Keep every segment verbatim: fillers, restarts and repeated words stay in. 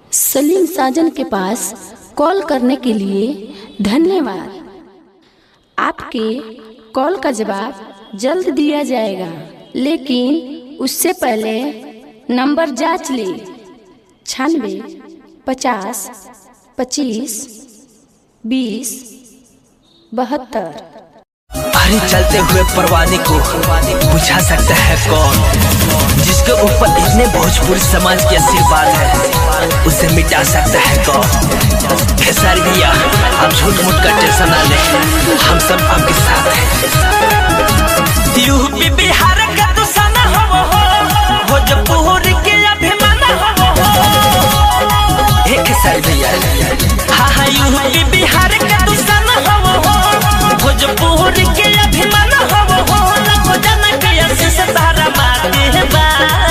सलीम साजन के पास कॉल करने के लिए धन्यवाद। आपके कॉल का जवाब जल्द दिया जाएगा, लेकिन उससे पहले नंबर जांच ले। छियानवे पचास पच्चीस बीस बहत्तर। अरे चलते हुए परवाने को बुझा सकता है कौन? जिसके ऊपर इतने भोजपुरी समाज के आशीर्वाद है, उसे मिटा सकता है कौन? खेसारी भैया, आप झूठ मूठ का टेंशन ना ले, हम सब आपके साथ हैं। यूपी बिहार का तो सना हो, भोजपुरी के अभिमान हो। हे खेसारी भैया, हाँ हाँ यूपी बिहार का तो सना हो, भोजपुरी के अभिमान हो। लाखों जन के आशीष तारा माते बा।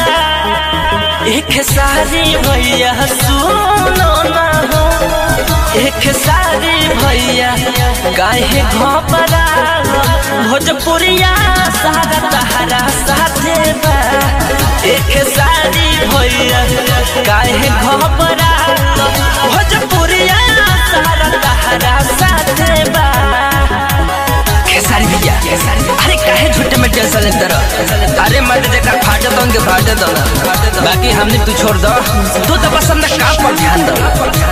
एक सारी भैया सुनो ना हो, एक सारी भैया काहे घबरा। भोजपुरिया सारा तहरा साथे बा। एक सारी भैया काहे घबरा। भोजपुरिया सारा तहरा साथे बा। खेसारी भैया, अरे काहे झूठे में टेंशन लेते रहो? अरे मत देखा फाटे दोगे फाटे दो, बाकी हमने तू छोड़ दो। तू तो पसंद का पर ध्यान दो।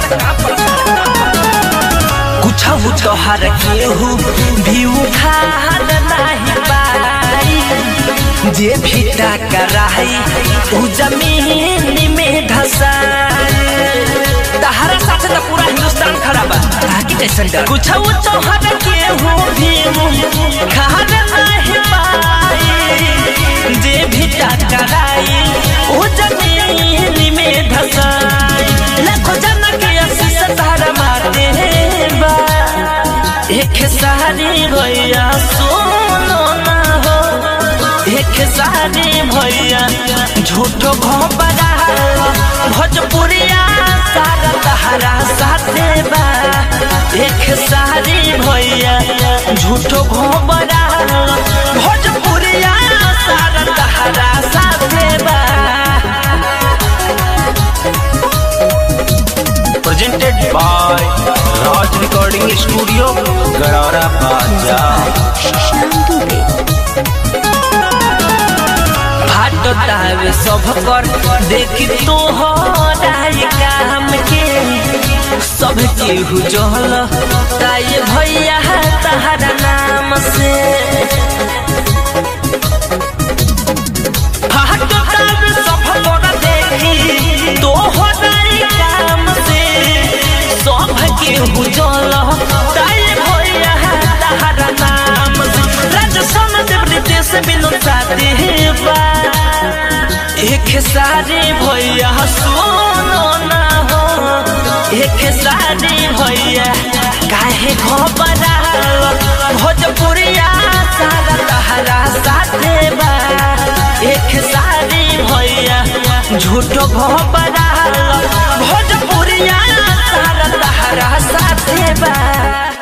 कुछ तो हर केहू भी उखाड़ नहीं पाई। जे भी टकराई उ जमीन में धसाई। तहरा साथ तो पूरा हिंदुस्तान खड़ा बा, बाकी टेंशन डर। कुछ तो हर केहू भी उखाड़ नहीं पाई। जे भी टकराई उ जमीन में धसाई। लाखों जन के आशीष तारा माते बा। एक सारी भैया सुनो ना हो, एक सारी भैया झूठो घबरा। भोजपुरिया सारा तहरा साथे बा। एक सारी भैया झूठो घबरा। भोजपुरिया सारा तहरा साथे बा। Presented by Raj Recording Studio, गरारा बाजार। फाटो तावे सब कर देखी तो हो राय काम के। सब केहू जहल ताये भैया तहरा नाम से। फाटो तावे सब कर देखी तो हो राय काम से। सब केहू जहल ताये भैया तहरा नाम से। राजस्थान देवरितेश बिनु साथी बा। एक सारी भैया सुनो ना हो, एक सारी भैया काहे घबरा। भोजपुरिया सारा तहरा साथे बा। एक सारी भैया झूठो घबरा। भोजपुरिया सारा तहरा साथे बा।